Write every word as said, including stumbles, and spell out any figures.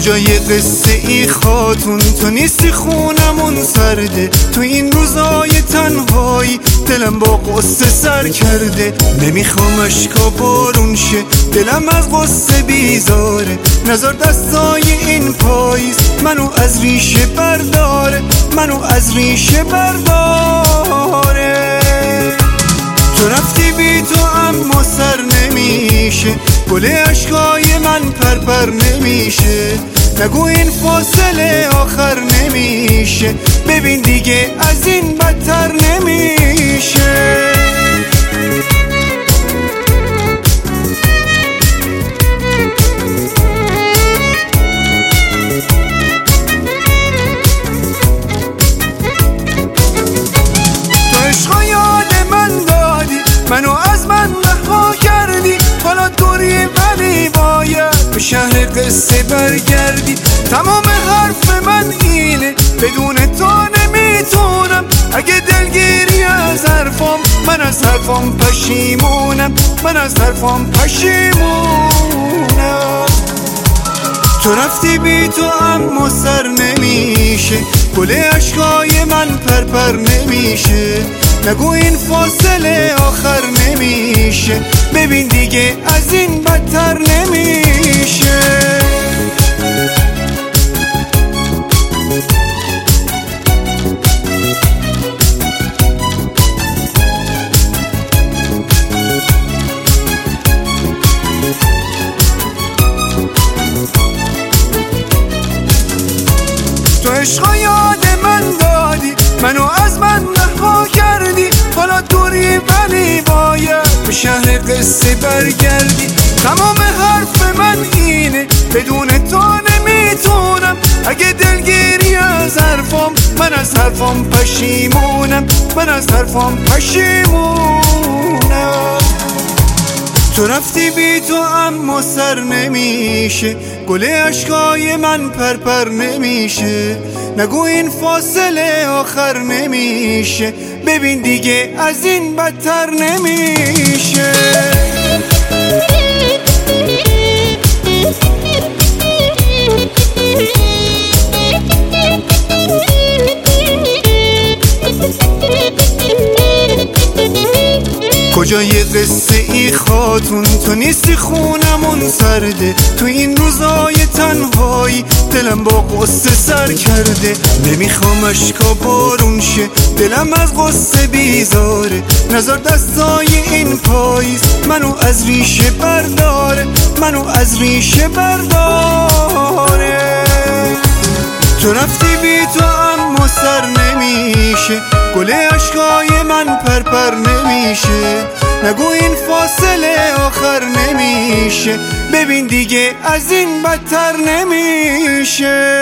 کجای قصه ای خاتون، تو نیستی خونمون سرده. تو این روزای تنهایی دلم با قصه سر کرده. نمیخوام اشکا بارون شه، دلم از قصه بیزاره. نظر دستای این پاییز منو از ریشه برداره، منو از ریشه برداره. تو رفتی بی تو اما سر نمیشه، گل عشقای من پرپر نمیشه. نگو این فاصله آخر نمیشه، ببین دیگه از این بدتر نمیشه. تو عشقا یاد من دادی، منو از من رها کردی. حالا دوری ولی باید به شهر قصه برگردی. تمام حرف من اینه، بدون تو نمیتونم. اگه دلگیری از حرفام، من از حرفام پشیمونم، من از حرفام پشیمونم. تو رفتی بی تو اما سر نمیشه، گل عشقای من پرپر نمیشه. نگو این فاصله آخر نمیشه، ببین دیگه از این بدتر نمیشه. تو عشقا یاد من دادی، منو از من رها کردی. حالا دوری ولی باید به شهر قصه برگردی. تمام حرف من اینه، بدون تو نمیتونم. اگه دلگیری از حرفام، من از حرفام پشیمونم، من از حرفام پشیمونم. تو رفتی بی تو اما سر نمیشه، گل عشقای من پرپر نمیشه. نگو این فاصله آخر نمیشه، ببین دیگه از این بدتر نمیشه. کجای قصه ای خاتون، تو نیستی خونمون سرده. تو این روزای تنهایی دلم با قصه سر کرده. نمیخوام اشکا بارون شه، دلم از قصه بیزاره. نظر دستای این پاییز منو از ریشه برداره، منو از ریشه برداره. تو رفتی بی تو اما سر نمیشه، گل عشقای من پرپر نمیشه. نگو این فاصله آخر نمیشه، ببین دیگه از این بدتر نمیشه.